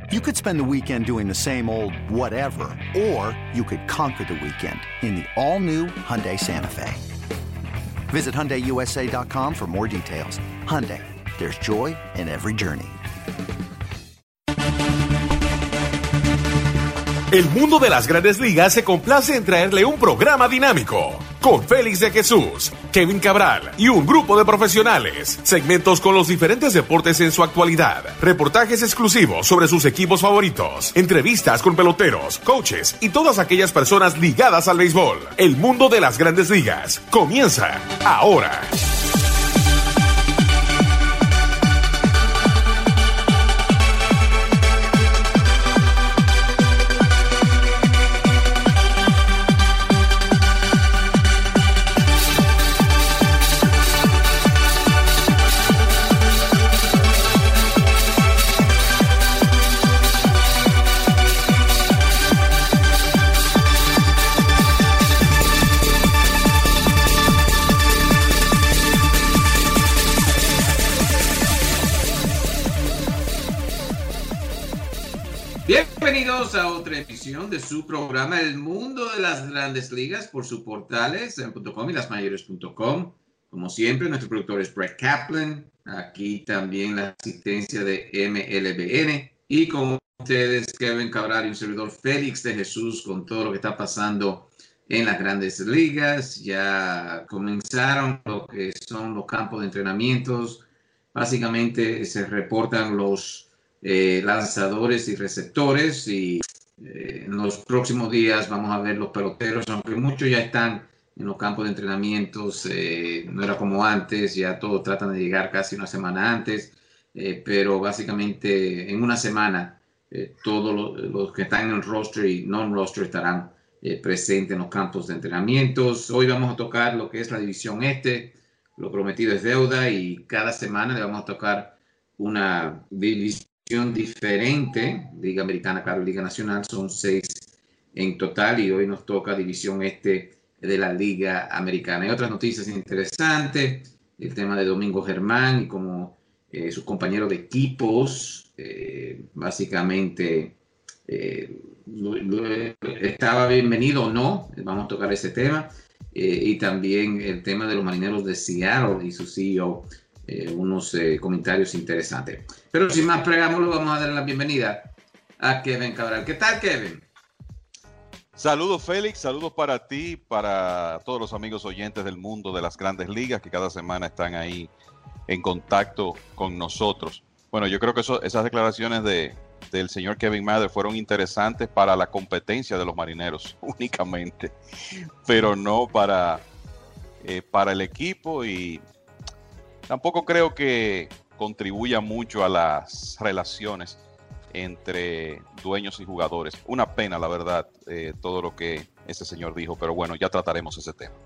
You could spend the weekend doing the same old whatever, or you could conquer the weekend in the all-new Hyundai Santa Fe. Visit HyundaiUSA.com for more details. Hyundai, there's joy in every journey. El mundo de las Grandes Ligas se complace en traerle un programa dinámico, con Félix de Jesús, Kevin Cabral y un grupo de profesionales. Segmentos con los diferentes deportes en su actualidad, reportajes exclusivos sobre sus equipos favoritos, entrevistas con peloteros, coaches y todas aquellas personas ligadas al béisbol. El mundo de las Grandes Ligas comienza ahora. Bienvenidos a otra edición de su programa El Mundo de las Grandes Ligas por sus portales en.com y lasmayores.com. Como siempre, nuestro productor es Brett Kaplan. Aquí también la asistencia de MLBN. Y con ustedes, Kevin Cabral y un servidor Félix de Jesús con todo lo que está pasando en las Grandes Ligas. Ya comenzaron lo que son los campos de entrenamientos. Básicamente se reportan los lanzadores y receptores y en los próximos días vamos a ver los peloteros, aunque muchos ya están en los campos de entrenamientos, no era como antes, ya todos tratan de llegar casi una semana antes, pero básicamente en una semana todos los que están en el roster y non-roster estarán presentes en los campos de entrenamientos. Hoy vamos a tocar lo que es la división este, lo prometido es deuda y cada semana le vamos a tocar una división diferente, Liga Americana, claro, Liga Nacional, son 6 en total y hoy nos toca división este de la Liga Americana. Hay otras noticias interesantes, el tema de Domingo Germán y como sus compañeros de equipos, básicamente estaba bienvenido o no, vamos a tocar ese tema, y también el tema de los Marineros de Seattle y su CEO, unos comentarios interesantes. Pero sin más preámbulo, vamos a dar la bienvenida a Kevin Cabral. ¿Qué tal, Kevin? Saludos, Félix. Saludos para ti, para todos los amigos oyentes del mundo de las Grandes Ligas que cada semana están ahí en contacto con nosotros. Bueno, yo creo que esas declaraciones del señor Kevin Mather fueron interesantes para la competencia de los Marineros únicamente, pero no para el equipo, y tampoco creo que contribuya mucho a las relaciones entre dueños y jugadores. Una pena, la verdad, todo lo que ese señor dijo, pero bueno, ya trataremos ese tema.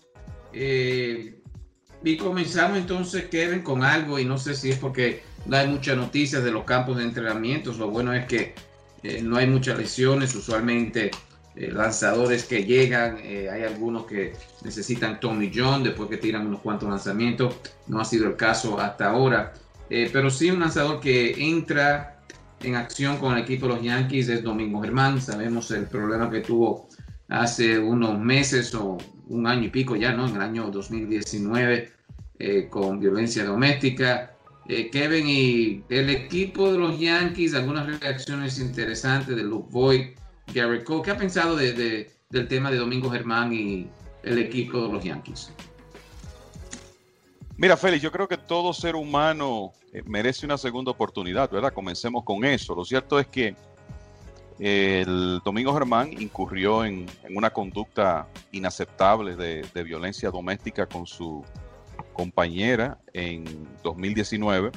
Y comenzamos entonces, Kevin, con algo, y no sé si es porque no hay muchas noticias de los campos de entrenamientos. Lo bueno es que no hay muchas lesiones, usualmente lanzadores que llegan, hay algunos que necesitan Tommy John después que tiran unos cuantos lanzamientos, no ha sido el caso hasta ahora, pero sí un lanzador que entra en acción con el equipo de los Yankees es Domingo Germán. Sabemos el problema que tuvo hace unos meses o un año y pico ya, ¿no? En el año 2019 con violencia doméstica. Kevin, y el equipo de los Yankees, algunas reacciones interesantes de Luke Voit, Garrett Cole. ¿Qué ha pensado del tema de Domingo Germán y el equipo de los Yankees? Mira, Félix, yo creo que todo ser humano merece una segunda oportunidad, ¿verdad? Comencemos con eso. Lo cierto es que el Domingo Germán incurrió en una conducta inaceptable de violencia doméstica con su compañera en 2019.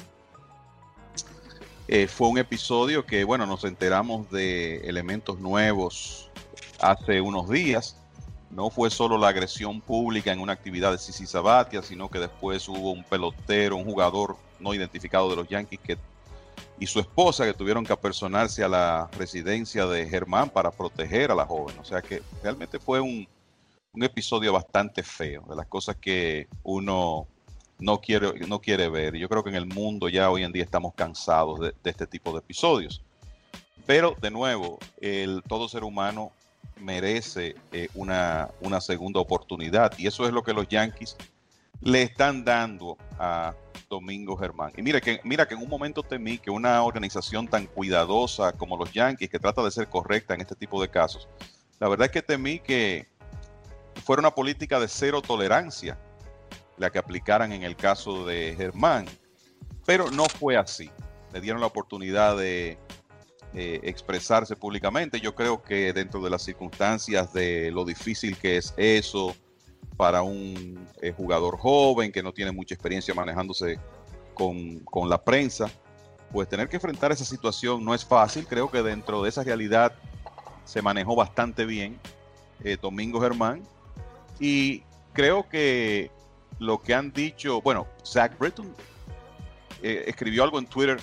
Fue un episodio que, bueno, nos enteramos de elementos nuevos hace unos días. No fue solo la agresión pública en una actividad de CC Sabathia, sino que después hubo un pelotero, un jugador no identificado de los Yankees y su esposa que tuvieron que apersonarse a la residencia de Germán para proteger a la joven. O sea que realmente fue un episodio bastante feo, de las cosas que uno no quiere ver. Yo creo que en el mundo ya hoy en día estamos cansados de este tipo de episodios. Pero, de nuevo, todo ser humano merece una segunda oportunidad, y eso es lo que los Yankees le están dando a Domingo Germán. Y mira que en un momento temí que una organización tan cuidadosa como los Yankees, que trata de ser correcta en este tipo de casos, la verdad es que temí que fuera una política de cero tolerancia la que aplicaran en el caso de Germán, pero no fue así. Le dieron la oportunidad de expresarse públicamente. Yo creo que dentro de las circunstancias de lo difícil que es eso para un jugador joven que no tiene mucha experiencia manejándose con la prensa, pues tener que enfrentar esa situación no es fácil. Creo que dentro de esa realidad se manejó bastante bien Domingo Germán, y creo que lo que han dicho, bueno, Zach Britton escribió algo en Twitter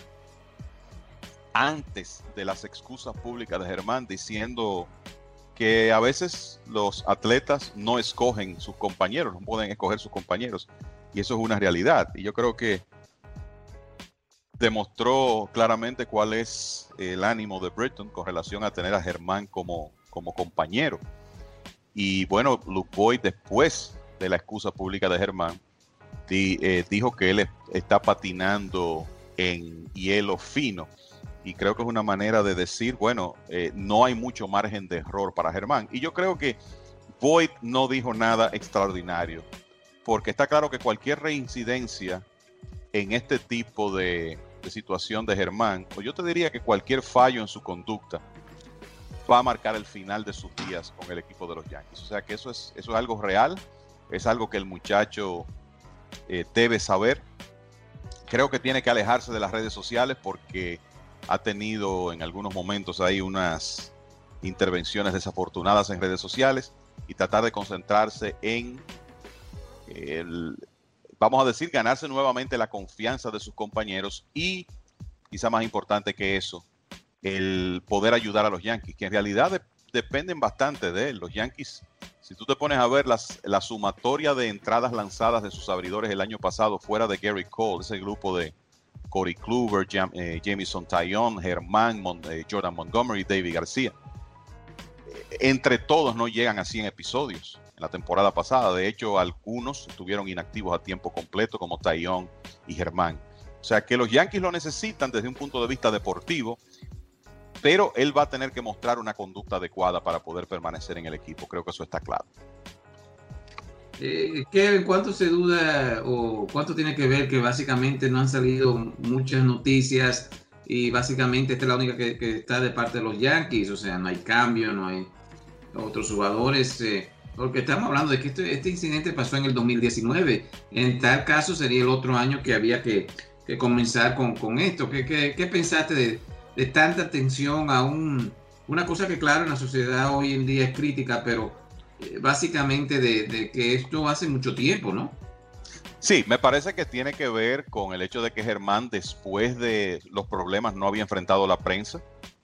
antes de las excusas públicas de Germán, diciendo que a veces los atletas no escogen sus compañeros, no pueden escoger sus compañeros, y eso es una realidad. Y yo creo que demostró claramente cuál es el ánimo de Britton con relación a tener a Germán como compañero. Y bueno, Luke Voit, después de la excusa pública de Germán, dijo que él está patinando en hielo fino. Y creo que es una manera de decir, bueno, no hay mucho margen de error para Germán. Y yo creo que Voit no dijo nada extraordinario, porque está claro que cualquier reincidencia en este tipo de situación de Germán, o yo te diría que cualquier fallo en su conducta, va a marcar el final de sus días con el equipo de los Yankees. O sea que eso es algo real, es algo que el muchacho debe saber. Creo que tiene que alejarse de las redes sociales porque ha tenido en algunos momentos ahí unas intervenciones desafortunadas en redes sociales, y tratar de concentrarse en vamos a decir, ganarse nuevamente la confianza de sus compañeros, y quizá más importante que eso, el poder ayudar a los Yankees, que en realidad dependen bastante de él. Los Yankees, si tú te pones a ver la sumatoria de entradas lanzadas de sus abridores el año pasado, fuera de Gary Cole, ese grupo de Corey Kluber, Jamison Taillon, Germán, Jordan Montgomery, David García, entre todos no llegan a 100 episodios en la temporada pasada. De hecho, algunos estuvieron inactivos a tiempo completo, como Taillon y Germán. O sea que los Yankees lo necesitan desde un punto de vista deportivo, pero él va a tener que mostrar una conducta adecuada para poder permanecer en el equipo. Creo que eso está claro. Kevin, ¿cuánto se duda o cuánto tiene que ver que básicamente no han salido muchas noticias y básicamente esta es la única que está de parte de los Yankees? O sea, no hay cambio, no hay otros jugadores, porque estamos hablando de que este incidente pasó en el 2019. En tal caso sería el otro año que había que comenzar con esto. ¿Qué pensaste de tanta atención a una cosa que claro en la sociedad hoy en día es crítica, pero básicamente de que esto hace mucho tiempo, ¿no? Sí, me parece que tiene que ver con el hecho de que Germán, después de los problemas, no había enfrentado a la prensa,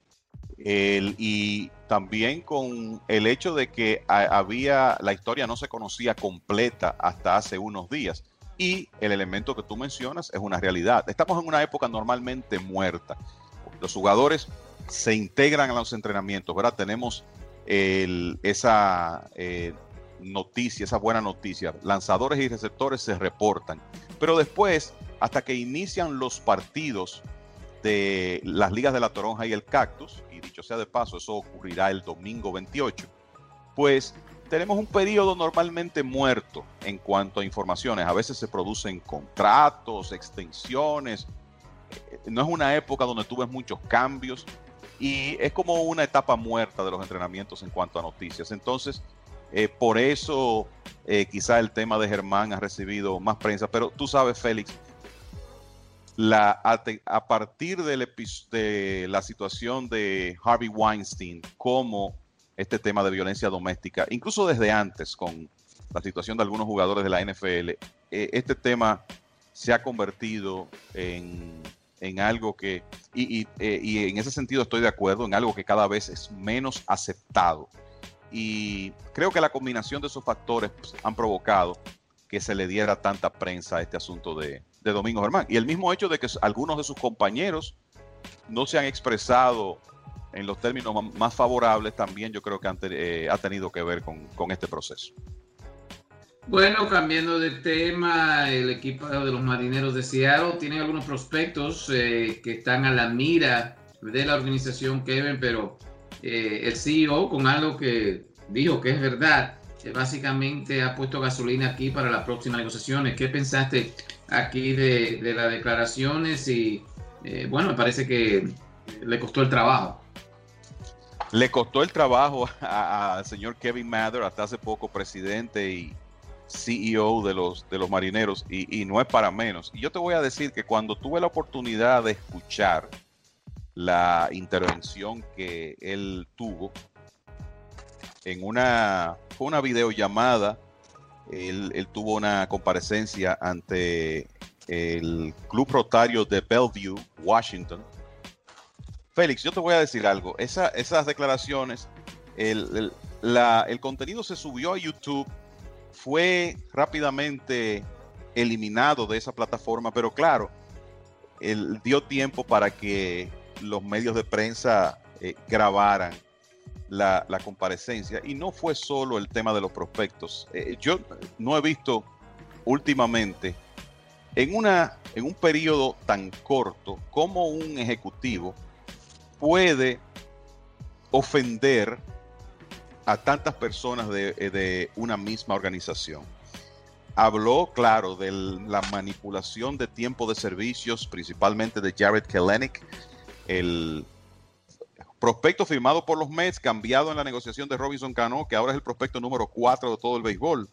y también con el hecho de que la historia no se conocía completa hasta hace unos días, y el elemento que tú mencionas es una realidad. Estamos en una época normalmente muerta. Los jugadores se integran a los entrenamientos, ¿verdad? Tenemos esa noticia, esa buena noticia. Lanzadores y receptores se reportan, pero después, hasta que inician los partidos de las ligas de la Toronja y el Cactus, y dicho sea de paso, eso ocurrirá el domingo 28, pues tenemos un periodo normalmente muerto en cuanto a informaciones. A veces se producen contratos, extensiones. No es una época donde tú ves muchos cambios, y es como una etapa muerta de los entrenamientos en cuanto a noticias. Entonces, por eso quizá el tema de Germán ha recibido más prensa. Pero tú sabes, Félix, a partir de la situación de Harvey Weinstein, como este tema de violencia doméstica, incluso desde antes con la situación de algunos jugadores de la NFL, este tema se ha convertido en algo que, y en ese sentido estoy de acuerdo, en algo que cada vez es menos aceptado. Y creo que la combinación de esos factores han provocado que se le diera tanta prensa a este asunto de Domingo Germán. Y el mismo hecho de que algunos de sus compañeros no se han expresado en los términos más favorables, también yo creo que ha tenido que ver con este proceso. Bueno, cambiando de tema, el equipo de los Marineros de Seattle tiene algunos prospectos que están a la mira de la organización, Kevin, pero el CEO, con algo que dijo que es verdad, básicamente ha puesto gasolina aquí para las próximas negociaciones. ¿Qué pensaste aquí de las declaraciones? Y bueno, me parece que le costó el trabajo. Le costó el trabajo al señor Kevin Mather, hasta hace poco presidente y CEO de los Marineros, y no es para menos. Y yo te voy a decir que cuando tuve la oportunidad de escuchar la intervención que él tuvo en una videollamada, él tuvo una comparecencia ante el Club Rotario de Bellevue, Washington. Félix, yo te voy a decir algo. Esas declaraciones, el contenido se subió a YouTube, fue rápidamente eliminado de esa plataforma, pero claro, él dio tiempo para que los medios de prensa grabaran la comparecencia, y no fue solo el tema de los prospectos. Yo no he visto últimamente en un periodo tan corto cómo un ejecutivo puede ofender a tantas personas de una misma organización. Habló, claro, de la manipulación de tiempo de servicios, principalmente de Jarred Kelenic, el prospecto firmado por los Mets, cambiado en la negociación de Robinson Cano, que ahora es el prospecto número 4 de todo el béisbol,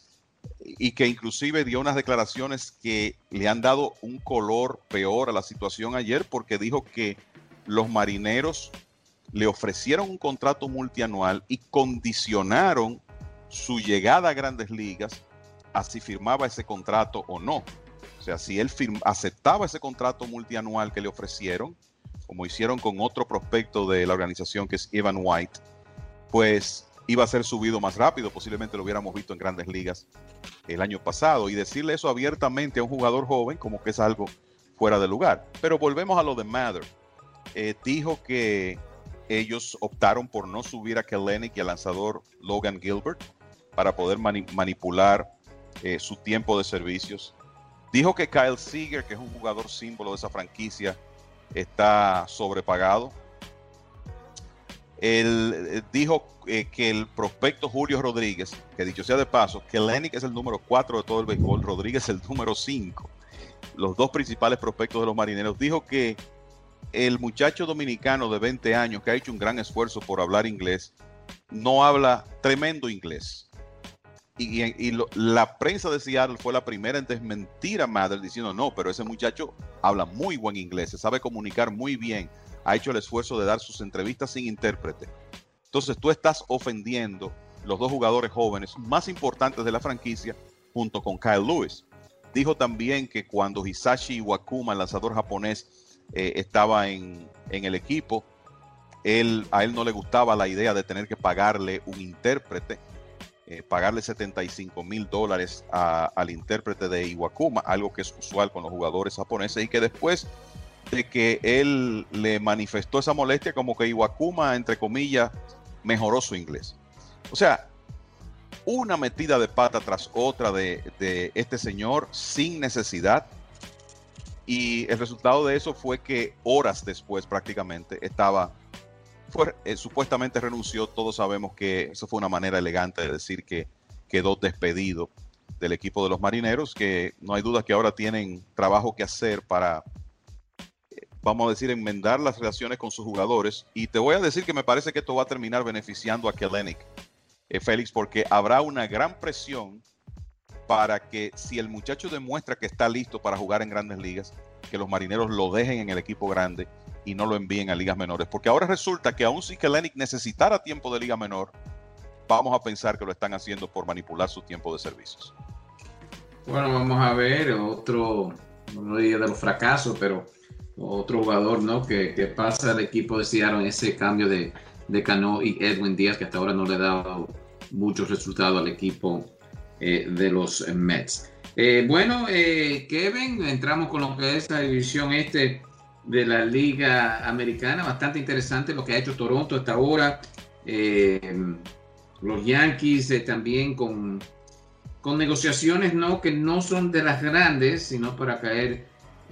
y que inclusive dio unas declaraciones que le han dado un color peor a la situación ayer, porque dijo que los Marineros le ofrecieron un contrato multianual y condicionaron su llegada a Grandes Ligas a si firmaba ese contrato o no. O sea, si él aceptaba ese contrato multianual que le ofrecieron, como hicieron con otro prospecto de la organización que es Evan White, pues iba a ser subido más rápido. Posiblemente lo hubiéramos visto en Grandes Ligas el año pasado. Y decirle eso abiertamente a un jugador joven como que es algo fuera de lugar. Pero volvemos a lo de Mather. Dijo que ellos optaron por no subir a Kelenic y al lanzador Logan Gilbert para poder manipular su tiempo de servicios. Dijo que Kyle Seager, que es un jugador símbolo de esa franquicia, está sobrepagado. Él dijo que el prospecto Julio Rodríguez, que dicho sea de paso, Kelenic es el número 4 de todo el béisbol, Rodríguez el número 5, los dos principales prospectos de los Marineros. Dijo que el muchacho dominicano de 20 años que ha hecho un gran esfuerzo por hablar inglés, no habla tremendo inglés. La prensa de Seattle fue la primera en desmentir a Mather diciendo no, pero ese muchacho habla muy buen inglés, se sabe comunicar muy bien, ha hecho el esfuerzo de dar sus entrevistas sin intérprete. Entonces tú estás ofendiendo los dos jugadores jóvenes más importantes de la franquicia junto con Kyle Lewis. Dijo también que cuando Hisashi Iwakuma, el lanzador japonés, estaba en el equipo, a él no le gustaba la idea de tener que pagarle un intérprete, pagarle $75,000 al intérprete de Iwakuma, algo que es usual con los jugadores japoneses, y que después de que él le manifestó esa molestia, como que Iwakuma, entre comillas, mejoró su inglés. O sea, una metida de pata tras otra de este señor sin necesidad. Y el resultado de eso fue que horas después prácticamente supuestamente renunció. Todos sabemos que eso fue una manera elegante de decir que quedó despedido del equipo de los Marineros, que no hay duda que ahora tienen trabajo que hacer para, vamos a decir, enmendar las relaciones con sus jugadores. Y te voy a decir que me parece que esto va a terminar beneficiando a Kelenic, Félix, porque habrá una gran presión para que si el muchacho demuestra que está listo para jugar en Grandes Ligas, que los Marineros lo dejen en el equipo grande y no lo envíen a ligas menores. Porque ahora resulta que aun si Kelenic necesitara tiempo de liga menor, vamos a pensar que lo están haciendo por manipular su tiempo de servicios. Bueno, vamos a ver otro, no diría de los fracasos, pero otro jugador, ¿no? que pasa al equipo de Seattle en ese cambio de Cano y Edwin Díaz, que hasta ahora no le ha dado muchos resultados al equipo de los Mets. Kevin, entramos con lo que es la división de la Liga Americana. Bastante interesante lo que ha hecho Toronto hasta ahora. Los Yankees también con negociaciones que no son de las grandes, sino para caer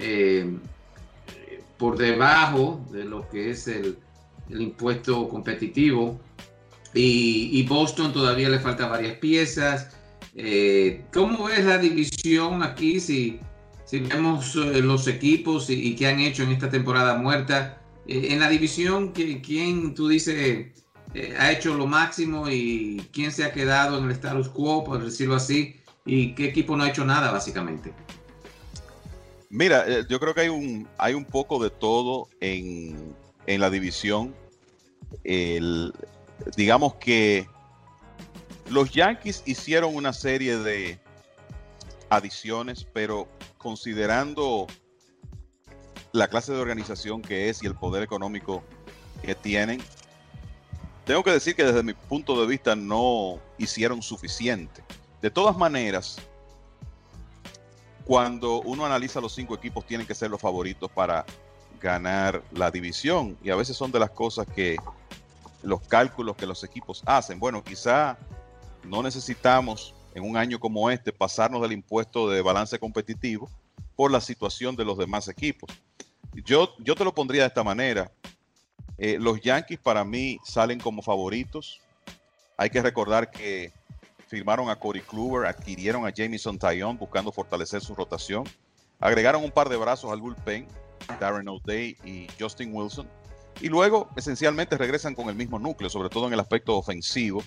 por debajo de lo que es el impuesto competitivo. Y Boston todavía le faltan varias piezas. ¿Cómo ves la división aquí? Si vemos los equipos y qué han hecho en esta temporada muerta. En la división, ¿quién tú dices ha hecho lo máximo y quién se ha quedado en el status quo, por decirlo así? ¿Y qué equipo no ha hecho nada, básicamente? Mira, yo creo que hay un poco de todo en la división. Digamos que los Yankees hicieron una serie de adiciones, pero considerando la clase de organización que es y el poder económico que tienen, tengo que decir que desde mi punto de vista no hicieron suficiente. De todas maneras, cuando uno analiza los 5 equipos, tienen que ser los favoritos para ganar la división, y a veces son de las cosas que los cálculos que los equipos hacen. Bueno, quizá no necesitamos en un año como este pasarnos del impuesto de balance competitivo por la situación de los demás equipos. Yo te lo pondría de esta manera. Los Yankees para mí salen como favoritos. Hay que recordar que firmaron a Corey Kluber, adquirieron a Jameson Taillon buscando fortalecer su rotación, agregaron un par de brazos al bullpen, Darren O'Day y Justin Wilson, y luego esencialmente regresan con el mismo núcleo, sobre todo en el aspecto ofensivo.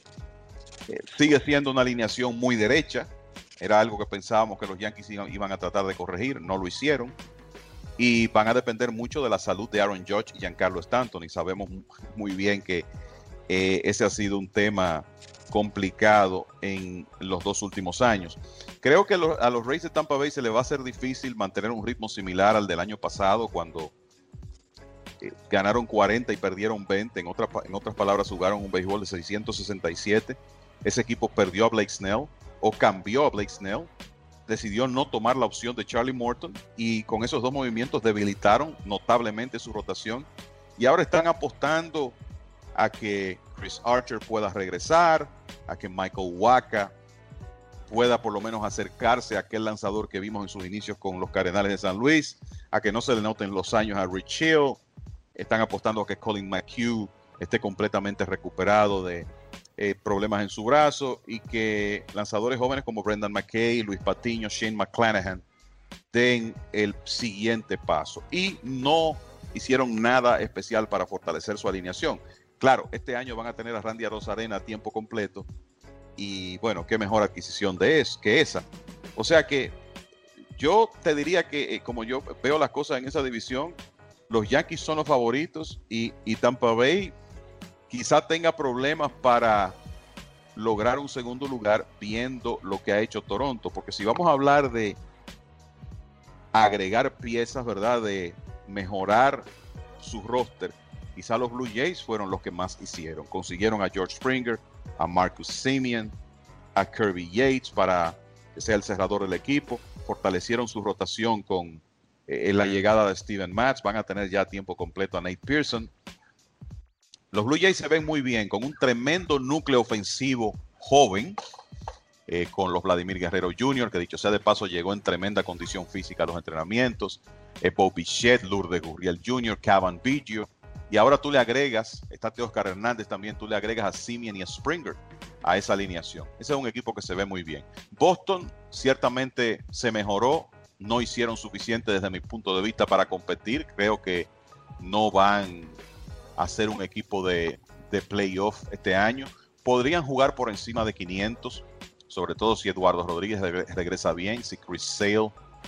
Sigue siendo una alineación muy derecha, era algo que pensábamos que los Yankees iban a tratar de corregir, no lo hicieron, y van a depender mucho de la salud de Aaron Judge y Giancarlo Stanton, y sabemos muy bien que ese ha sido un tema complicado en los 2 últimos años. Creo que a los Rays de Tampa Bay se les va a hacer difícil mantener un ritmo similar al del año pasado, cuando ganaron 40 y perdieron 20. En otras palabras, jugaron un béisbol de 667. Ese equipo perdió a Blake Snell, o cambió a Blake Snell, decidió no tomar la opción de Charlie Morton, y con esos 2 movimientos debilitaron notablemente su rotación, y ahora están apostando a que Chris Archer pueda regresar, a que Michael Wacha pueda por lo menos acercarse a aquel lanzador que vimos en sus inicios con los Cardenales de San Luis, a que no se le noten los años a Rich Hill. Están apostando a que Colin McHugh esté completamente recuperado de problemas en su brazo, y que lanzadores jóvenes como Brendan McKay, Luis Patiño, Shane McClanahan den el siguiente paso. Y no hicieron nada especial para fortalecer su alineación. Claro, este año van a tener a Randy Arozarena a tiempo completo, y bueno, qué mejor adquisición que esa. O sea que yo te diría que como yo veo las cosas en esa división, los Yankees son los favoritos, y Tampa Bay quizá tenga problemas para lograr un segundo lugar viendo lo que ha hecho Toronto, porque si vamos a hablar de agregar piezas, ¿verdad?, de mejorar su roster, quizá los Blue Jays fueron los que más hicieron. Consiguieron a George Springer, a Marcus Semien, a Kirby Yates para que sea el cerrador del equipo. Fortalecieron su rotación con la llegada de Steven Matz. Van a tener ya a tiempo completo a Nate Pearson. Los Blue Jays se ven muy bien, con un tremendo núcleo ofensivo joven, con los Vladimir Guerrero Jr., que dicho sea de paso llegó en tremenda condición física a los entrenamientos, Bo Bichette, Lourdes Gurriel Jr., Cavan Biggio, y ahora tú le agregas, está Teóscar Hernández también, tú le agregas a Semien y a Springer a esa alineación. Ese es un equipo que se ve muy bien. Boston ciertamente se mejoró, no hicieron suficiente desde mi punto de vista para competir. Creo que no van a ser un equipo de playoff este año. Podrían jugar por encima de 500, sobre todo si Eduardo Rodríguez regresa bien, si Chris Sale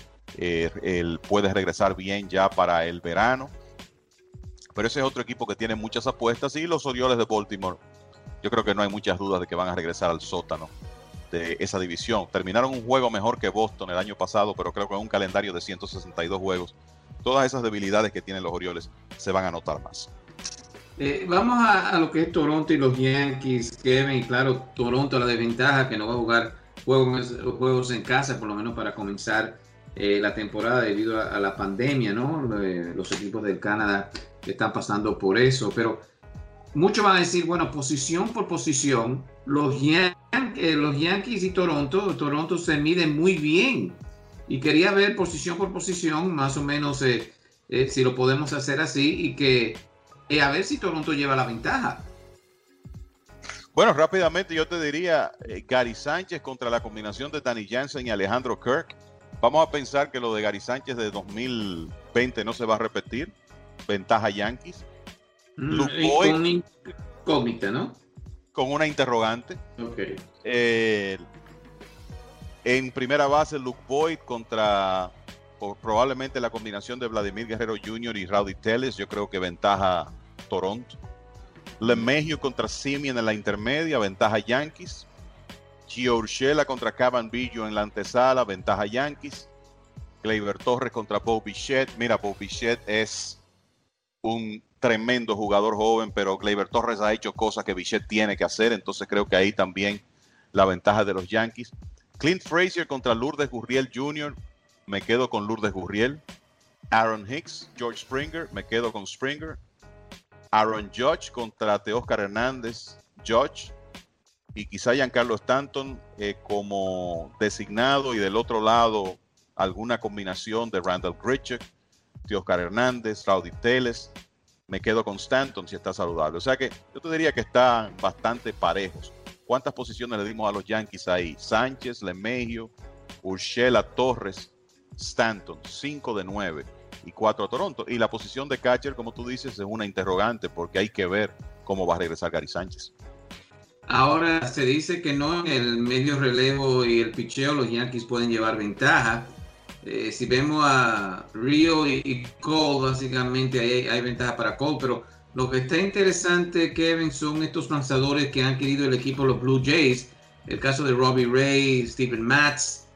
él puede regresar bien ya para el verano. Pero ese es otro equipo que tiene muchas apuestas, y los Orioles de Baltimore, yo creo que no hay muchas dudas de que van a regresar al sótano de esa división. Terminaron un juego mejor que Boston el año pasado, pero creo que en un calendario de 162 juegos, todas esas debilidades que tienen los Orioles se van a notar más. Vamos a lo que es Toronto y los Yankees, Kevin. Y claro, Toronto la desventaja que no va a jugar juegos en casa, por lo menos para comenzar la temporada debido a la pandemia, ¿no? Los equipos del Canadá están pasando por eso, pero muchos van a decir, bueno, posición por posición, los Yankees y Toronto se miden muy bien. Y quería ver posición por posición, más o menos, si lo podemos hacer así, y que a ver si Toronto lleva la ventaja. Bueno, rápidamente yo te diría, Gary Sánchez contra la combinación de Danny Jansen y Alejandro Kirk. Vamos a pensar que lo de Gary Sánchez de 2020 no se va a repetir. Ventaja Yankees. Luke Boyd, con incógnita, ¿no? Con una interrogante. Okay. En primera base, Luke Boyd contra probablemente la combinación de Vladimir Guerrero Jr. y Rowdy Tellez. Yo creo que ventaja Toronto. LeMahieu contra Semien en la intermedia, ventaja Yankees. Gio Urshela contra Cavan Biggio en la antesala, ventaja Yankees. Gleyber Torres contra Bo Bichette. Mira, Bo Bichette es un tremendo jugador joven, pero Gleyber Torres ha hecho cosas que Bichette tiene que hacer, entonces creo que ahí también la ventaja de los Yankees. Clint Frazier contra Lourdes Gurriel Jr., me quedo con Lourdes Gurriel. Aaron Hicks, George Springer, me quedo con Springer. Aaron Judge contra Teóscar Hernández, Judge. Y quizá Giancarlo Stanton como designado, y del otro lado alguna combinación de Randall Grichuk, Teóscar Hernández, Rowdy Tellez. Me quedo con Stanton si está saludable. O sea que yo te diría que están bastante parejos. ¿Cuántas posiciones le dimos a los Yankees ahí? Sánchez, LeMahieu, Urshela, Torres, Stanton, 5 de 9 y 4 a Toronto. Y la posición de catcher, como tú dices, es una interrogante porque hay que ver cómo va a regresar Gary Sánchez. Ahora se dice que no en el medio relevo y el picheo los Yankees pueden llevar ventaja. Si vemos a Rio y Cole, básicamente hay ventaja para Cole, pero lo que está interesante, Kevin, son estos lanzadores que han querido el equipo, los Blue Jays. El caso de Robbie Ray, Steven Matz,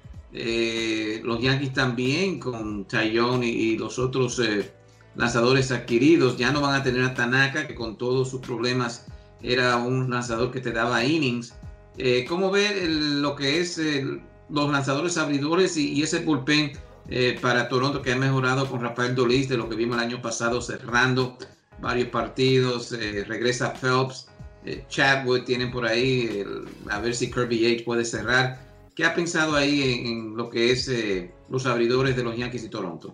los Yankees también con Taillon y los otros lanzadores adquiridos. Ya no van a tener a Tanaka, que con todos sus problemas era un lanzador que te daba innings. ¿Cómo ver lo que es los lanzadores abridores y ese bullpen para Toronto, que ha mejorado con Rafael Dolis de lo que vimos el año pasado, cerrando varios partidos? Regresa Phelps, Chatwood tienen por ahí, a ver si Kirby Yates puede cerrar. ¿Qué ha pensado ahí en lo que es los abridores de los Yankees y Toronto?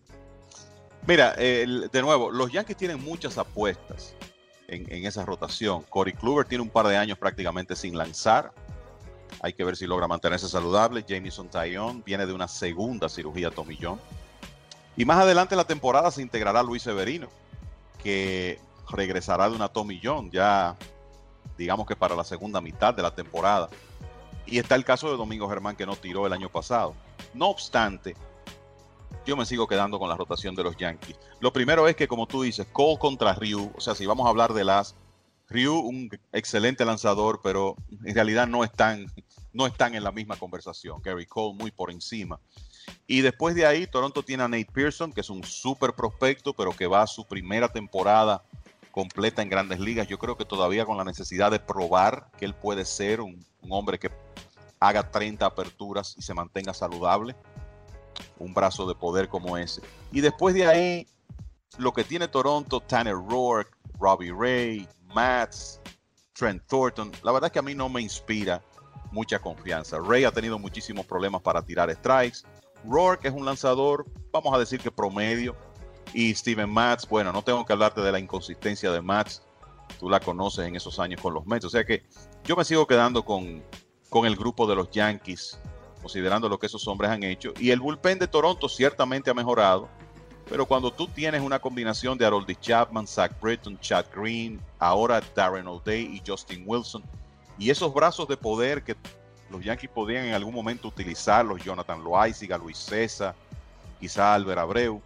Mira, de nuevo, los Yankees tienen muchas apuestas en esa rotación. Corey Kluber tiene un par de años prácticamente sin lanzar. Hay que ver si logra mantenerse saludable. Jameson Taillon viene de una segunda cirugía Tommy John. Y más adelante en la temporada se integrará Luis Severino, que regresará de una Tommy John ya, digamos que para la segunda mitad de la temporada. Y está el caso de Domingo Germán, que no tiró el año pasado. No obstante, yo me sigo quedando con la rotación de los Yankees. Lo primero es que, como tú dices, Cole contra Ryu, o sea, si vamos a hablar de Ryu, un excelente lanzador, pero en realidad no están en la misma conversación. Gary Cole muy por encima. Y después de ahí, Toronto tiene a Nate Pearson, que es un súper prospecto, pero que va a su primera temporada completa en Grandes Ligas. Yo creo que todavía con la necesidad de probar que él puede ser un hombre que haga 30 aperturas y se mantenga saludable. Un brazo de poder como ese. Y después de ahí, lo que tiene Toronto, Tanner Roark, Robbie Ray, Matz, Trent Thornton, la verdad es que a mí no me inspira mucha confianza. Ray ha tenido muchísimos problemas para tirar strikes. Roark es un lanzador, vamos a decir que promedio. Y Steven Matz, bueno, no tengo que hablarte de la inconsistencia de Matz. Tú la conoces en esos años con los Mets. O sea que yo me sigo quedando con el grupo de los Yankees, considerando lo que esos hombres han hecho. Y el bullpen de Toronto ciertamente ha mejorado, pero cuando tú tienes una combinación de Aroldis Chapman, Zach Britton, Chad Green, ahora Darren O'Day y Justin Wilson, y esos brazos de poder que los Yankees podían en algún momento utilizar, los Jonathan Loáisiga, Luis César, quizá Albert Abreu,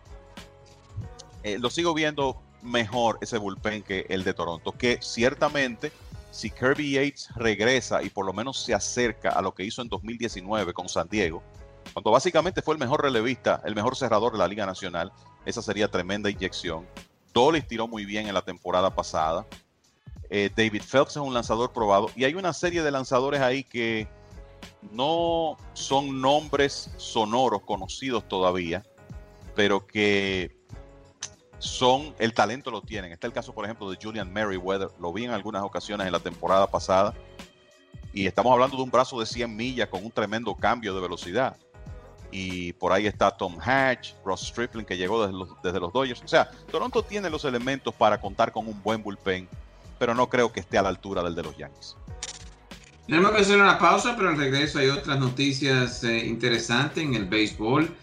lo sigo viendo mejor ese bullpen que el de Toronto, que ciertamente si Kirby Yates regresa y por lo menos se acerca a lo que hizo en 2019 con San Diego, cuando básicamente fue el mejor relevista, el mejor cerrador de la Liga Nacional, esa sería tremenda inyección. Dolis tiró muy bien en la temporada pasada. David Phelps es un lanzador probado y hay una serie de lanzadores ahí que no son nombres sonoros conocidos todavía, pero que el talento lo tienen. Está el caso, por ejemplo, de Julian Merriweather. Lo vi en algunas ocasiones en la temporada pasada. Y estamos hablando de un brazo de 100 millas con un tremendo cambio de velocidad. Y por ahí está Tom Hatch, Ross Stripling, que llegó desde los Dodgers. O sea, Toronto tiene los elementos para contar con un buen bullpen, pero no creo que esté a la altura del de los Yankees. Tenemos que hacer una pausa, pero al regreso hay otras noticias interesantes en el béisbol.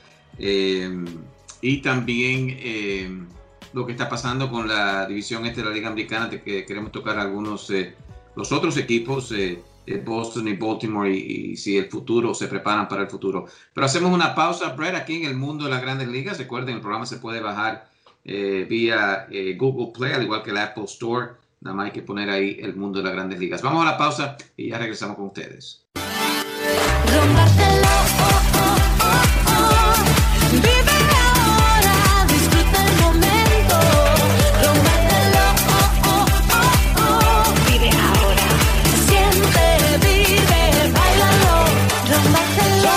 Y también lo que está pasando con la división de la Liga Americana, de que queremos tocar algunos los otros equipos, Boston y Baltimore, y si el futuro, se preparan para el futuro. Pero hacemos una pausa, Brett, aquí en el mundo de las grandes ligas. Recuerden, el programa se puede bajar vía Google Play, al igual que el Apple Store. Nada más hay que poner ahí el mundo de las grandes ligas. Vamos a la pausa y ya regresamos con ustedes. Vive ahora, disfruta el momento. Vive ahora, siente, vive, bailalo. Rómbatelo.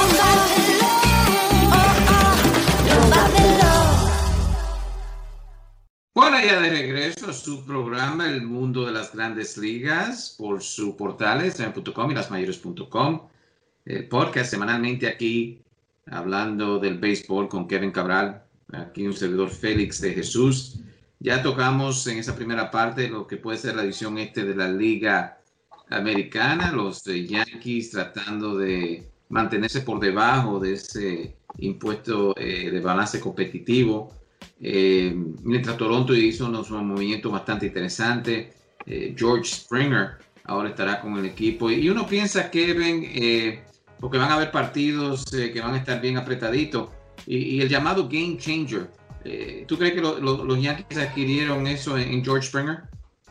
Bueno, ya de regreso a su programa El Mundo de las Grandes Ligas por su portales en.com y lasmayores.com. El podcast semanalmente aquí hablando del béisbol con Kevin Cabral, aquí un servidor Félix de Jesús. Ya tocamos en esa primera parte lo que puede ser la división de la Liga Americana, los Yankees tratando de mantenerse por debajo de ese impuesto de balance competitivo. Mientras Toronto hizo unos movimientos bastante interesantes. George Springer ahora estará con el equipo y uno piensa, Kevin, porque van a haber partidos que van a estar bien apretaditos y el llamado game changer, ¿tú crees que los Yankees adquirieron eso en George Springer?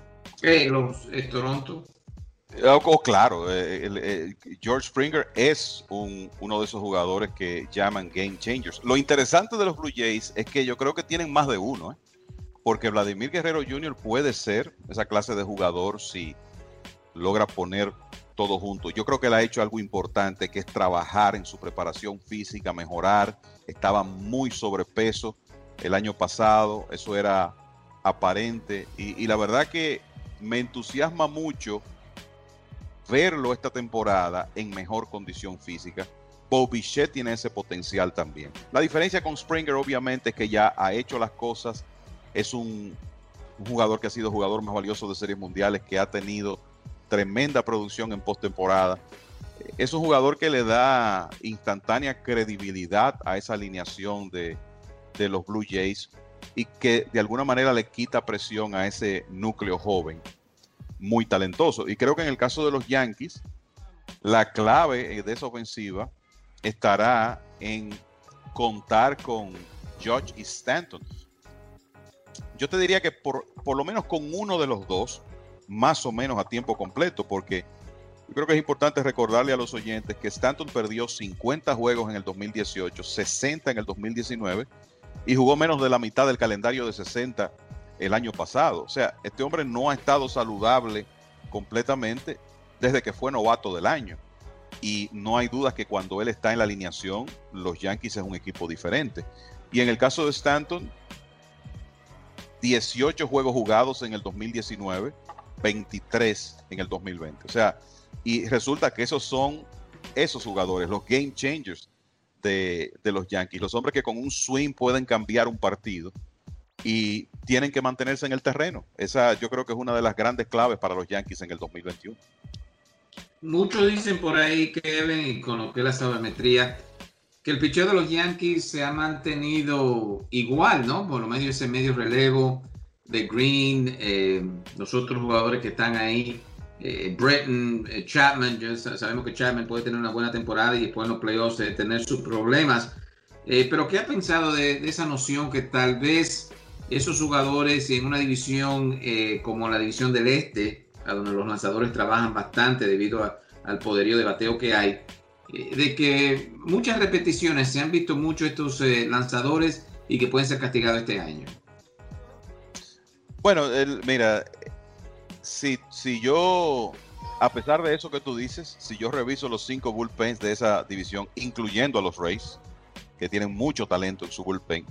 Toronto. Claro, George Springer es uno de esos jugadores que llaman game changers. Lo interesante de los Blue Jays es que yo creo que tienen más de uno, porque Vladimir Guerrero Jr. puede ser esa clase de jugador si logra poner todo junto. Yo creo que él ha hecho algo importante, que es trabajar en su preparación física, mejorar. Estaba muy sobrepeso el año pasado, eso era aparente, y la verdad que me entusiasma mucho verlo esta temporada en mejor condición física. Bo Bichette tiene ese potencial también. La diferencia con Springer obviamente es que ya ha hecho las cosas, es un jugador que ha sido jugador más valioso de series mundiales, que ha tenido tremenda producción en postemporada. Es un jugador que le da instantánea credibilidad a esa alineación de los Blue Jays y que de alguna manera le quita presión a ese núcleo joven muy talentoso. Y creo que en el caso de los Yankees, la clave de esa ofensiva estará en contar con Judge y Stanton. Yo te diría que por lo menos con uno de los dos, más o menos a tiempo completo, porque yo creo que es importante recordarle a los oyentes que Stanton perdió 50 juegos en el 2018, 60 en el 2019 y jugó menos de la mitad del calendario de 60 el año pasado. O sea, este hombre no ha estado saludable completamente desde que fue novato del año. Y no hay dudas que cuando él está en la alineación, los Yankees es un equipo diferente. Y en el caso de Stanton, 18 juegos jugados en el 2019, 23 en el 2020. O sea, y resulta que esos son esos jugadores, los game changers de los Yankees, los hombres que con un swing pueden cambiar un partido y tienen que mantenerse en el terreno. Esa yo creo que es una de las grandes claves para los Yankees en el 2021. Muchos dicen por ahí, Kevin, y con lo que es la sabermetría, que el picheo de los Yankees se ha mantenido igual, ¿no? Por lo menos ese medio relevo de Green, los otros jugadores que están ahí, Britton, Chapman. Sabemos que Chapman puede tener una buena temporada y después en los playoffs tener sus problemas. Pero ¿qué ha pensado de esa noción que tal vez esos jugadores en una división como la división del Este, a donde los lanzadores trabajan bastante debido al poderío de bateo que hay, de que muchas repeticiones, se han visto mucho estos lanzadores y que pueden ser castigados este año? Bueno, mira, si yo a pesar de eso que tú dices, si yo reviso los 5 bullpens de esa división, incluyendo a los Rays, que tienen mucho talento en su bullpen,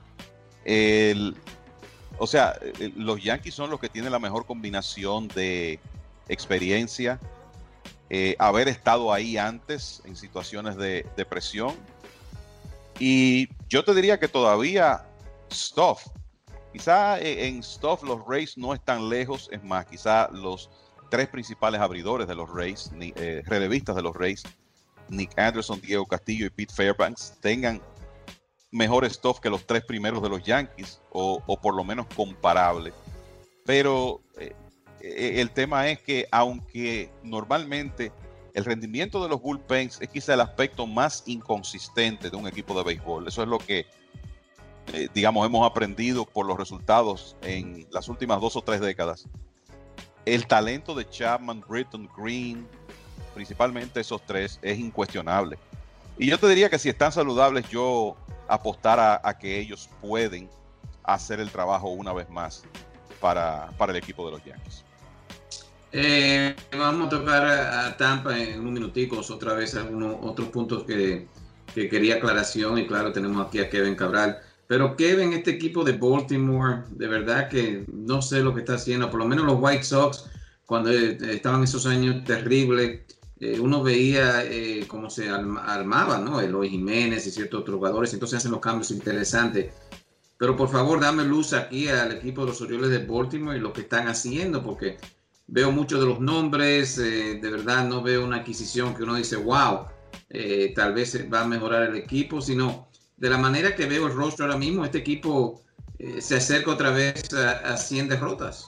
los Yankees son los que tienen la mejor combinación de experiencia, haber estado ahí antes en situaciones de presión. Y yo te diría que todavía Stuff, quizá en Stuff los Rays no están lejos, es más, quizá los 3 principales abridores de los Rays, relevistas de los Rays, Nick Anderson, Diego Castillo y Pete Fairbanks, tengan mejor stuff que los 3 primeros de los Yankees, o por lo menos comparable. Pero el tema es que aunque normalmente el rendimiento de los bullpens es quizá el aspecto más inconsistente de un equipo de béisbol, eso es lo que digamos hemos aprendido por los resultados en las últimas 2 o 3 décadas. El talento de Chapman, Britton, Green, principalmente esos 3, es incuestionable. Y yo te diría que si están saludables, yo apostara a que ellos pueden hacer el trabajo una vez más para el equipo de los Yankees. Vamos a tocar a Tampa en unos minuticos, otra vez algunos otros puntos que quería aclaración, y claro, tenemos aquí a Kevin Cabral. Pero Kevin, este equipo de Baltimore, de verdad que no sé lo que está haciendo. Por lo menos los White Sox, cuando estaban esos años terribles, uno veía cómo se armaba, ¿no? Eloy Jiménez y ciertos otros jugadores, entonces hacen los cambios interesantes. Pero por favor, dame luz aquí al equipo de los Orioles de Baltimore y lo que están haciendo, porque veo muchos de los nombres, de verdad no veo una adquisición que uno dice, wow, tal vez va a mejorar el equipo, sino de la manera que veo el roster ahora mismo, este equipo se acerca otra vez a 100 derrotas.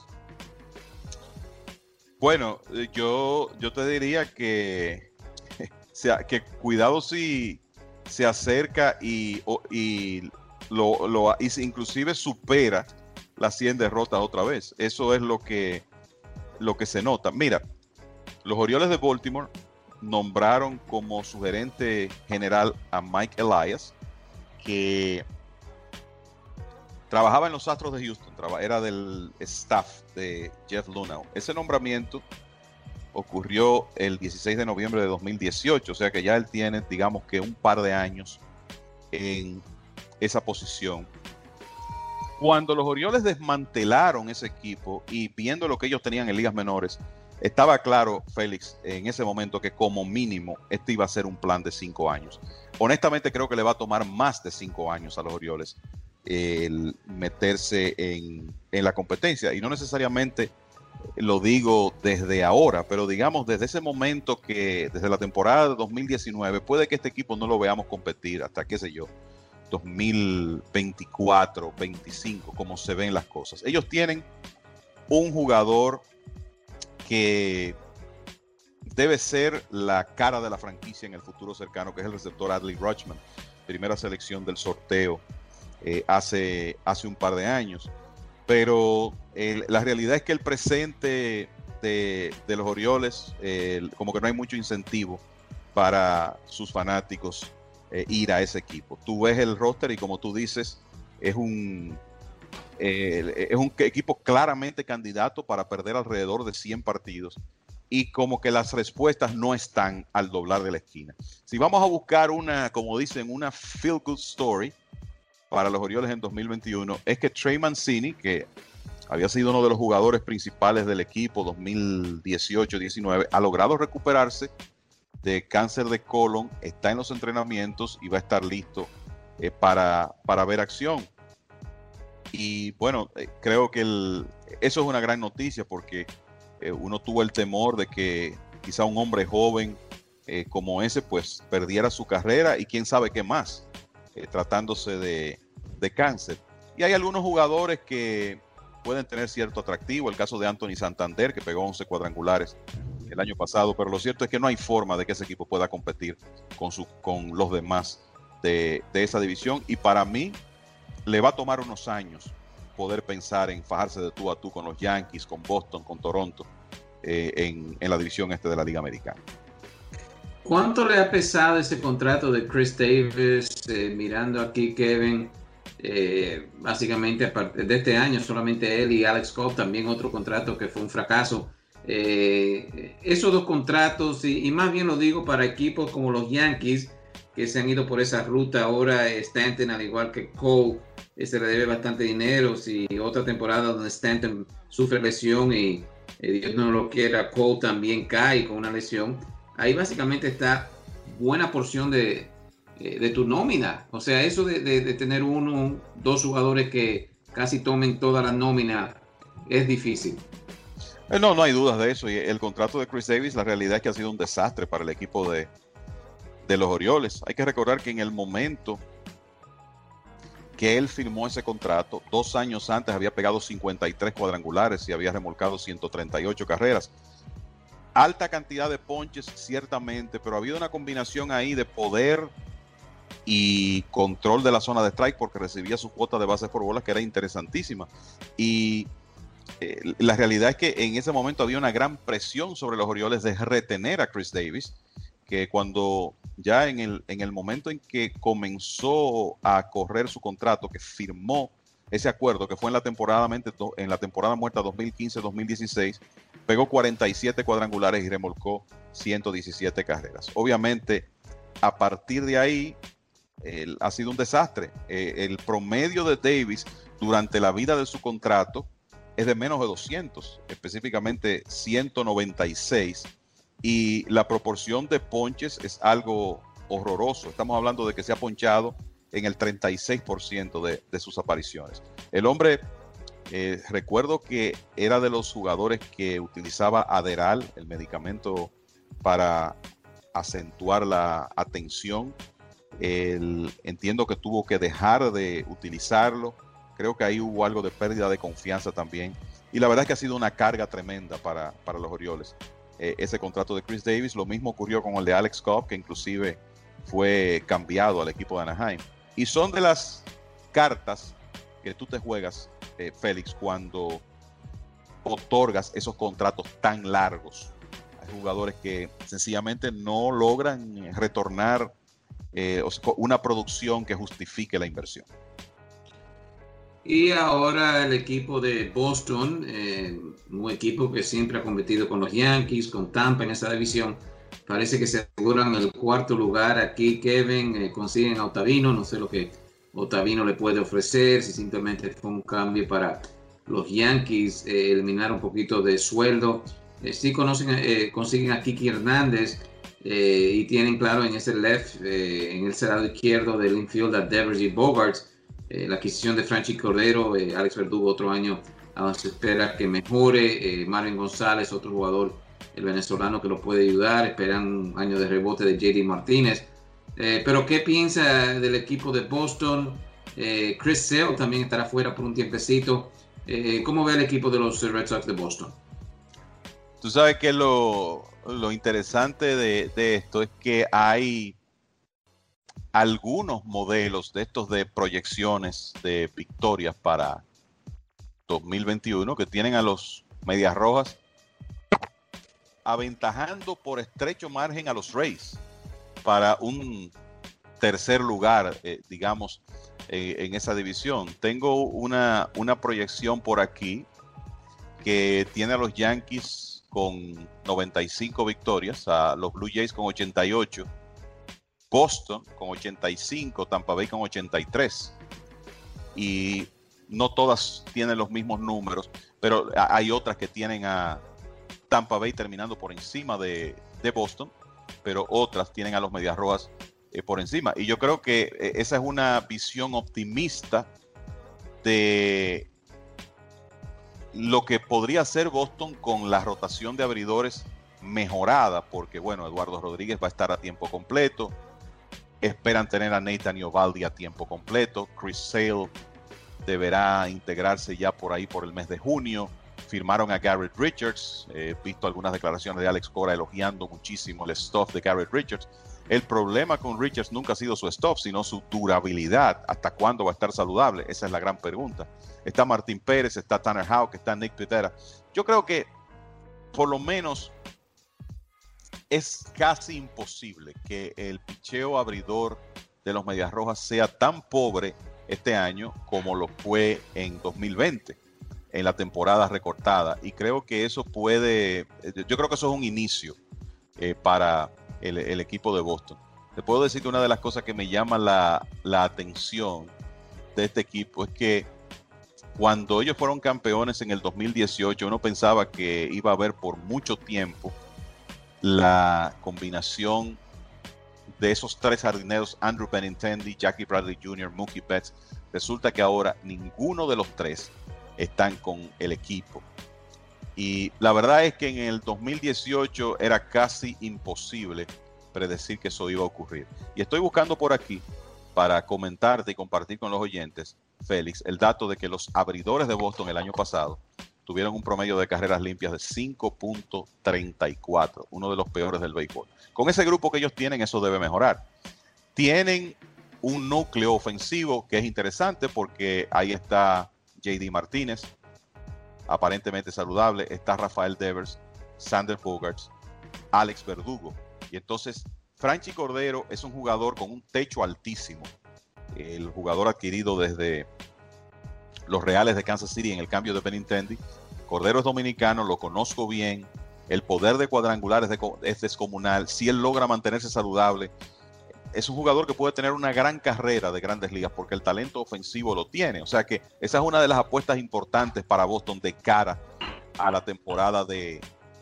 Bueno, yo te diría que cuidado si se acerca y inclusive supera las 100 derrotas otra vez. Eso es lo que se nota. Mira, los Orioles de Baltimore nombraron como su gerente general a Mike Elias, que trabajaba en los Astros de Houston, era del staff de Jeff Luhnow. Ese nombramiento ocurrió el 16 de noviembre de 2018, o sea que ya él tiene, digamos que un par de años en esa posición. Cuando los Orioles desmantelaron ese equipo y viendo lo que ellos tenían en ligas menores, estaba claro, Félix, en ese momento que como mínimo este iba a ser un plan de 5 años. Honestamente creo que le va a tomar más de 5 años a los Orioles el meterse en la competencia, y no necesariamente lo digo desde ahora, pero digamos desde ese momento, que desde la temporada de 2019 puede que este equipo no lo veamos competir hasta, qué sé yo, 2024, 25, como se ven las cosas. Ellos tienen un jugador que debe ser la cara de la franquicia en el futuro cercano, que es el receptor Adley Rutschman, primera selección del sorteo hace un par de años. Pero la realidad es que el presente de los Orioles, como que no hay mucho incentivo para sus fanáticos ir a ese equipo. Tú ves el roster y, como tú dices, es un equipo claramente candidato para perder alrededor de 100 partidos, y como que las respuestas no están al doblar de la esquina. Si vamos a buscar como dicen, una feel good story para los Orioles en 2021, es que Trey Mancini, que había sido uno de los jugadores principales del equipo 2018-19, ha logrado recuperarse de cáncer de colon, está en los entrenamientos y va a estar listo para ver acción. Y bueno, creo que eso es una gran noticia, porque uno tuvo el temor de que quizá un hombre joven como ese pues perdiera su carrera y quién sabe qué más, tratándose de cáncer. Y hay algunos jugadores que pueden tener cierto atractivo, el caso de Anthony Santander, que pegó 11 cuadrangulares el año pasado, pero lo cierto es que no hay forma de que ese equipo pueda competir con los demás de esa división, y para mí le va a tomar unos años poder pensar en fajarse de tú a tú con los Yankees, con Boston, con Toronto, en la división de la Liga Americana. ¿Cuánto le ha pesado ese contrato de Chris Davis? Mirando aquí, Kevin, básicamente a partir de este año solamente él y Alex Cobb, también otro contrato que fue un fracaso. Esos dos contratos, y más bien lo digo para equipos como los Yankees, que se han ido por esa ruta. Ahora Stanton, al igual que Cole, se le debe bastante dinero. Si otra temporada donde Stanton sufre lesión y Dios no lo quiera, Cole también cae con una lesión, ahí básicamente está buena porción de tu nómina. O sea, eso de tener dos jugadores que casi tomen toda la nómina es difícil. No hay dudas de eso. Y el contrato de Chris Davis, la realidad es que ha sido un desastre para el equipo de los Orioles. Hay que recordar que en el momento que él firmó ese contrato, 2 años antes había pegado 53 cuadrangulares y había remolcado 138 carreras. Alta cantidad de ponches, ciertamente, pero había una combinación ahí de poder y control de la zona de strike, porque recibía su cuota de bases por bolas que era interesantísima. Y la realidad es que en ese momento había una gran presión sobre los Orioles de retener a Chris Davis, que cuando ya en el momento en que comenzó a correr su contrato, que firmó ese acuerdo, que fue en la temporada muerta 2015-2016, pegó 47 cuadrangulares y remolcó 117 carreras. Obviamente, a partir de ahí, ha sido un desastre. El promedio de Davis durante la vida de su contrato es de menos de 200, específicamente 196, y la proporción de ponches es algo horroroso. Estamos hablando de que se ha ponchado en el 36% de sus apariciones. El hombre, recuerdo que era de los jugadores que utilizaba Adderall, el medicamento para acentuar la atención. Entiendo que tuvo que dejar de utilizarlo. Creo que ahí hubo algo de pérdida de confianza también. Y la verdad es que ha sido una carga tremenda para los Orioles. Ese contrato de Chris Davis. Lo mismo ocurrió con el de Alex Cobb, que inclusive fue cambiado al equipo de Anaheim. Y son de las cartas que tú te juegas, Félix, cuando otorgas esos contratos tan largos. Hay jugadores que sencillamente no logran retornar una producción que justifique la inversión. Y ahora el equipo de Boston, un equipo que siempre ha competido con los Yankees, con Tampa en esa división, parece que se aseguran el 4º lugar aquí. Kevin, consiguen a Ottavino, no sé lo que Ottavino le puede ofrecer, si simplemente fue un cambio para los Yankees, eliminar un poquito de sueldo. Sí consiguen a Kiki Hernández, y tienen claro en ese left, en el lado izquierdo del infield a Devers y Bogaerts. La adquisición de Franchi Cordero, Alex Verdugo otro año, se espera que mejore. Marvin González, otro jugador, el venezolano, que lo puede ayudar. Esperan un año de rebote de JD Martínez. Pero ¿qué piensa del equipo de Boston? Chris Sale también estará fuera por un tiempecito. ¿Cómo ve el equipo de los Red Sox de Boston? Tú sabes que lo interesante de esto es que hay algunos modelos de estos de proyecciones de victorias para 2021 que tienen a los Medias Rojas aventajando por estrecho margen a los Rays para un tercer lugar, digamos, en esa división. Tengo una proyección por aquí que tiene a los Yankees con 95 victorias, a los Blue Jays con 88, Boston con 85, Tampa Bay con 83. Y no todas tienen los mismos números, pero hay otras que tienen a Tampa Bay terminando por encima de Boston, pero otras tienen a los Medias Rojas por encima. Y yo creo que esa es una visión optimista de lo que podría ser Boston con la rotación de abridores mejorada, porque bueno, Eduardo Rodríguez va a estar a tiempo completo. Esperan tener a Nathan Eovaldi a tiempo completo. Chris Sale deberá integrarse ya por ahí por el mes de junio. Firmaron a Garrett Richards. He visto algunas declaraciones de Alex Cora elogiando muchísimo el stuff de Garrett Richards. El problema con Richards nunca ha sido su stuff, sino su durabilidad. ¿Hasta cuándo va a estar saludable? Esa es la gran pregunta. Está Martín Pérez, está Tanner Houck, está Nick Pivetta. Yo creo que por lo menos es casi imposible que el picheo abridor de los Medias Rojas sea tan pobre este año como lo fue en 2020. en la temporada recortada, y creo que eso yo creo que eso es un inicio para el equipo de Boston. Te puedo decir que una de las cosas que me llama la atención de este equipo es que cuando ellos fueron campeones en el 2018, uno pensaba que iba a haber por mucho tiempo la combinación de esos tres jardineros, Andrew Benintendi, Jackie Bradley Jr., Mookie Betts. Resulta que ahora ninguno de los tres están con el equipo. Y la verdad es que en el 2018 era casi imposible predecir que eso iba a ocurrir. Y estoy buscando por aquí para comentarte y compartir con los oyentes, Félix, el dato de que los abridores de Boston el año pasado tuvieron un promedio de carreras limpias de 5.34, uno de los peores del béisbol. Con ese grupo que ellos tienen, eso debe mejorar. Tienen un núcleo ofensivo que es interesante porque ahí está JD Martínez, aparentemente saludable, está Rafael Devers, Sander Bogaerts, Alex Verdugo. Y entonces Franchi Cordero es un jugador con un techo altísimo, el jugador adquirido desde los Reales de Kansas City en el cambio de Benintendi. Cordero es dominicano, lo conozco bien, el poder de cuadrangular es descomunal. Si él logra mantenerse saludable, es un jugador que puede tener una gran carrera de Grandes Ligas porque el talento ofensivo lo tiene. O sea que esa es una de las apuestas importantes para Boston de cara a la temporada de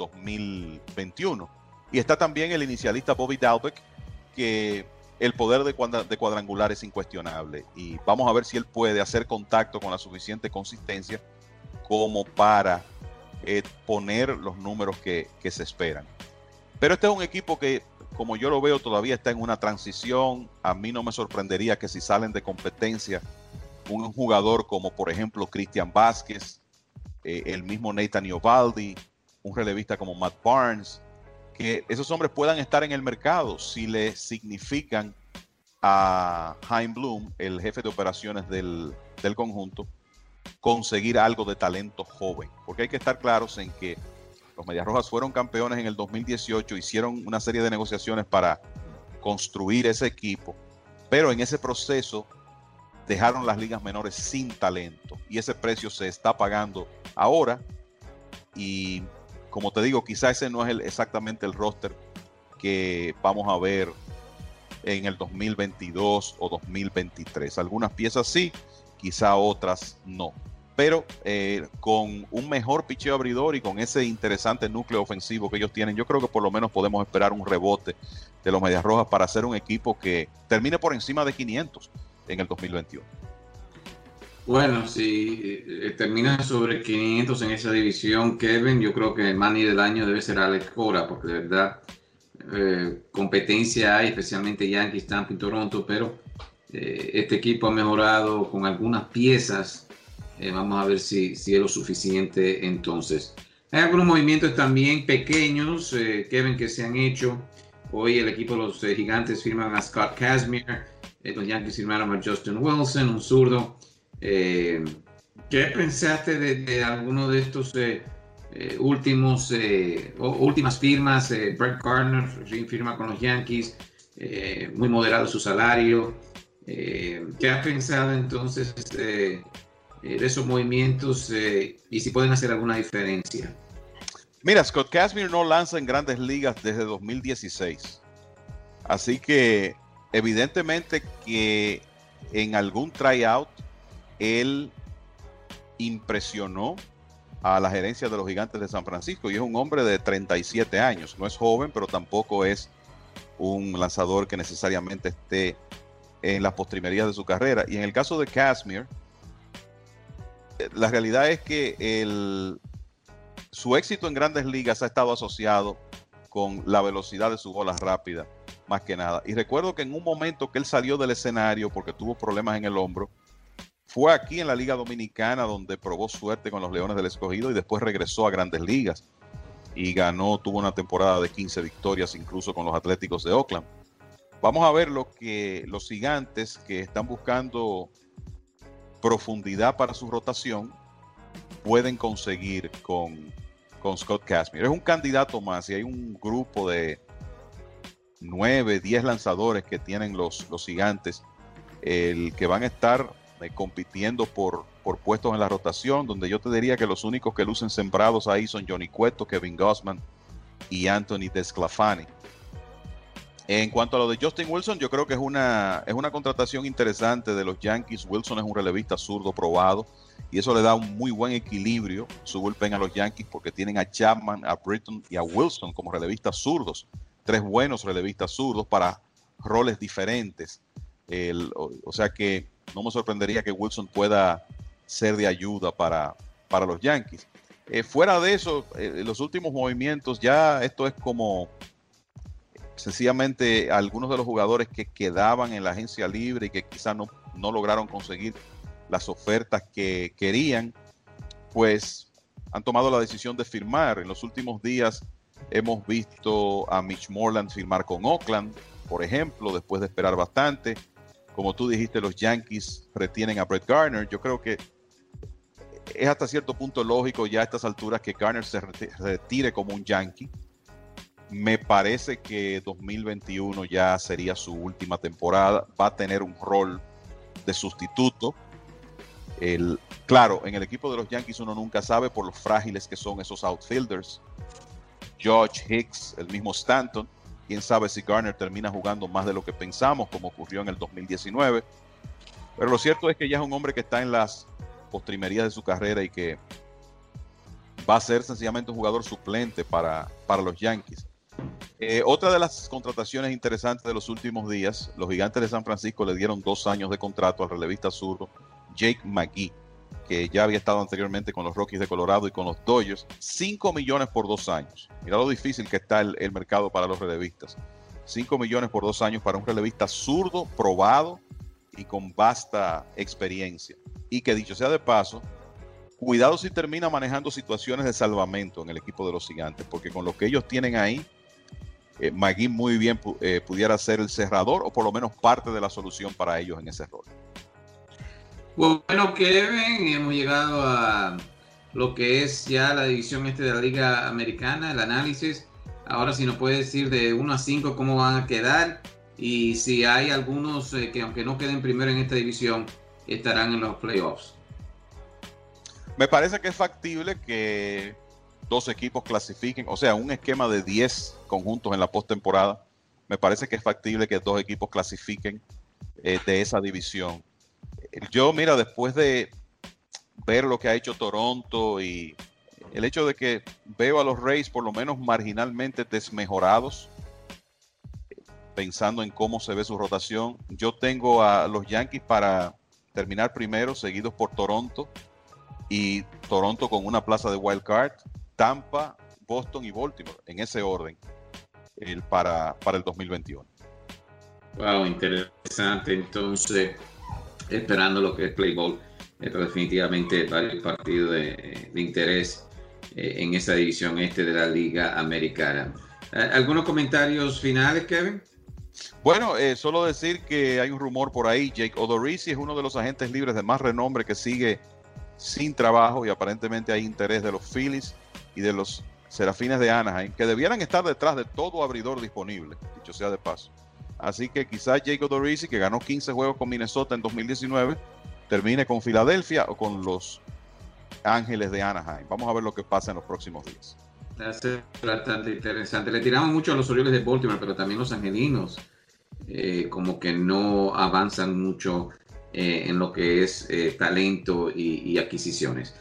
2021. Y está también el inicialista Bobby Dalbec, que el poder de cuadrangular es incuestionable. Y vamos a ver si él puede hacer contacto con la suficiente consistencia como para poner los números que se esperan. Pero este es un equipo que, como yo lo veo, todavía está en una transición. A mí no me sorprendería que si salen de competencia un jugador como, por ejemplo, Christian Vázquez, el mismo Nathan Eovaldi, un relevista como Matt Barnes, que esos hombres puedan estar en el mercado si le significan a Chaim Bloom, el jefe de operaciones del conjunto, conseguir algo de talento joven. Porque hay que estar claros en que los Medias Rojas fueron campeones en el 2018, hicieron una serie de negociaciones para construir ese equipo, pero en ese proceso dejaron las ligas menores sin talento y ese precio se está pagando ahora. Y como te digo, quizá ese no es exactamente el roster que vamos a ver en el 2022 o 2023. Algunas piezas sí, quizá otras no. Pero con un mejor picheo abridor y con ese interesante núcleo ofensivo que ellos tienen, yo creo que por lo menos podemos esperar un rebote de los Medias Rojas para hacer un equipo que termine por encima de 500 en el 2021. Bueno, si termina sobre 500 en esa división, Kevin, yo creo que el Manny del año debe ser Alex Cora, porque de verdad competencia hay, especialmente Yankees, Tampa y Toronto, pero este equipo ha mejorado con algunas piezas. Vamos a ver si es lo suficiente entonces. Hay algunos movimientos también pequeños, Kevin, que se han hecho. Hoy el equipo de los Gigantes firman a Scott Kazmir, los Yankees firmaron a Justin Wilson, un zurdo. ¿Qué pensaste de alguno de estos últimas firmas? Brett Gardner firma con los Yankees, muy moderado su salario. ¿Qué has pensado entonces de esos movimientos y si pueden hacer alguna diferencia? Mira, Scott Kazmir no lanza en Grandes Ligas desde 2016. Así que evidentemente que en algún tryout él impresionó a la gerencia de los Gigantes de San Francisco y es un hombre de 37 años. No es joven, pero tampoco es un lanzador que necesariamente esté en las postrimerías de su carrera. Y en el caso de Kazmir, la realidad es que su éxito en Grandes Ligas ha estado asociado con la velocidad de su bola rápida, más que nada. Y recuerdo que en un momento que él salió del escenario porque tuvo problemas en el hombro, fue aquí en la Liga Dominicana donde probó suerte con los Leones del Escogido y después regresó a Grandes Ligas y tuvo una temporada de 15 victorias incluso con los Atléticos de Oakland. Vamos a ver lo que los Gigantes, que están buscando profundidad para su rotación, pueden conseguir con Scott Kazmir. Es un candidato más y hay un grupo de 9, 10 lanzadores que tienen los Gigantes, el que van a estar compitiendo por por puestos en la rotación, donde yo te diría que los únicos que lucen sembrados ahí son Johnny Cueto, Kevin Gausman y Anthony Desclafani. En cuanto a lo de Justin Wilson, yo creo que es una contratación interesante de los Yankees. Wilson es un relevista zurdo probado y eso le da un muy buen equilibrio su bullpen a los Yankees, porque tienen a Chapman, a Britton y a Wilson como relevistas zurdos. 3 buenos relevistas zurdos para roles diferentes. O sea que no me sorprendería que Wilson pueda ser de ayuda para los Yankees. Fuera de eso, los últimos movimientos, ya esto es como sencillamente algunos de los jugadores que quedaban en la agencia libre y que quizás no lograron conseguir las ofertas que querían, pues han tomado la decisión de firmar. En los últimos días hemos visto a Mitch Moreland firmar con Oakland, por ejemplo, después de esperar bastante. Como tú dijiste, los Yankees retienen a Brett Gardner. Yo creo que es hasta cierto punto lógico ya a estas alturas que Gardner se retire como un Yankee. Me parece que 2021 ya sería su última temporada. Va a tener un rol de sustituto. Claro, en el equipo de los Yankees uno nunca sabe por lo frágiles que son esos outfielders. Judge, Hicks, el mismo Stanton. Quién sabe si Gardner termina jugando más de lo que pensamos, como ocurrió en el 2019. Pero lo cierto es que ya es un hombre que está en las postrimerías de su carrera y que va a ser sencillamente un jugador suplente para los Yankees. Otra de las contrataciones interesantes de los últimos días, los Gigantes de San Francisco le dieron 2 años de contrato al relevista zurdo Jake McGee, que ya había estado anteriormente con los Rockies de Colorado y con los Dodgers. $5 millones por 2 años. Mira lo difícil que está el mercado para los relevistas. $5 millones por 2 años para un relevista zurdo, probado y con vasta experiencia. Y que, dicho sea de paso, cuidado si termina manejando situaciones de salvamento en el equipo de los Gigantes, porque con lo que ellos tienen ahí, McGee muy bien pudiera ser el cerrador o por lo menos parte de la solución para ellos en ese rol. Bueno, Kevin, hemos llegado a lo que es ya la división de la Liga Americana, el análisis. Ahora si nos puedes decir de 1 a 5 cómo van a quedar y si hay algunos que aunque no queden primero en esta división, estarán en los playoffs. Me parece que es factible que 2 equipos clasifiquen, o sea, un esquema de 10 conjuntos en la postemporada. Me parece que es factible que 2 equipos clasifiquen de esa división. Yo, mira, después de ver lo que ha hecho Toronto y el hecho de que veo a los Rays por lo menos marginalmente desmejorados, pensando en cómo se ve su rotación, yo tengo a los Yankees para terminar primero, seguidos por Toronto, y Toronto con una plaza de wild card, Tampa, Boston y Baltimore, en ese orden, para el 2021. Wow, interesante. Entonces, esperando lo que es play ball, pero definitivamente varios partidos de interés en esa división de la Liga Americana. ¿Algunos comentarios finales, Kevin? Bueno, solo decir que hay un rumor por ahí. Jake Odorizzi es uno de los agentes libres de más renombre que sigue sin trabajo y aparentemente hay interés de los Phillies y de los Serafines de Anaheim, que debieran estar detrás de todo abridor disponible, dicho sea de paso. Así que quizás Jake Odorizzi, que ganó 15 juegos con Minnesota en 2019, termine con Filadelfia o con los Ángeles de Anaheim. Vamos a ver lo que pasa en los próximos días. Hace bastante interesante. Le tiramos mucho a los Orioles de Baltimore, pero también los angelinos como que no avanzan mucho en lo que es talento y adquisiciones.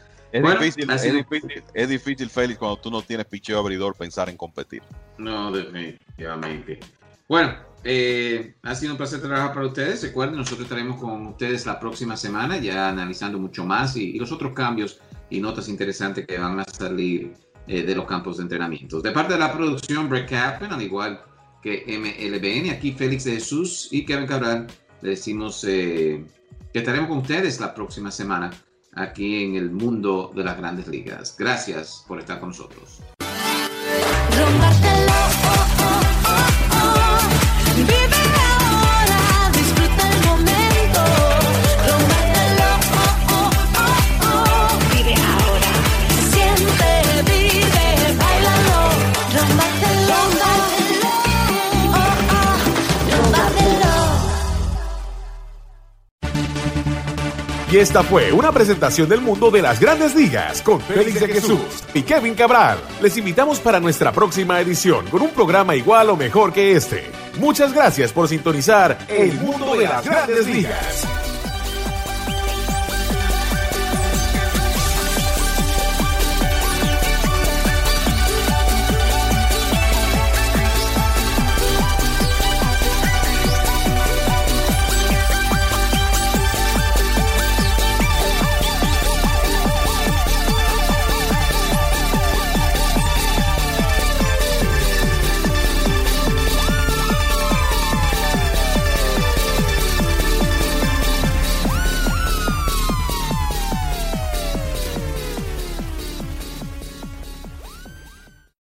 Es difícil, Félix, cuando tú no tienes picheo abridor, pensar en competir. No, definitivamente. Bueno, ha sido un placer trabajar para ustedes. Recuerden, nosotros estaremos con ustedes la próxima semana, ya analizando mucho más y los otros cambios y notas interesantes que van a salir de los campos de entrenamiento. De parte de la producción, Brett Kaplan, al igual que MLBN, aquí Félix de Jesús y Kevin Cabral, le decimos que estaremos con ustedes la próxima semana aquí en el mundo de las grandes ligas. Gracias por estar con nosotros. Rompártelo, vive ahora, disfruta el momento. Rompártelo, vive ahora, siente, vive, bailalo. Rompártelo, rompártelo. Y esta fue una presentación del mundo de las Grandes Ligas con Félix de Jesús y Kevin Cabral. Les invitamos para nuestra próxima edición con un programa igual o mejor que este. Muchas gracias por sintonizar El Mundo de las Grandes Ligas.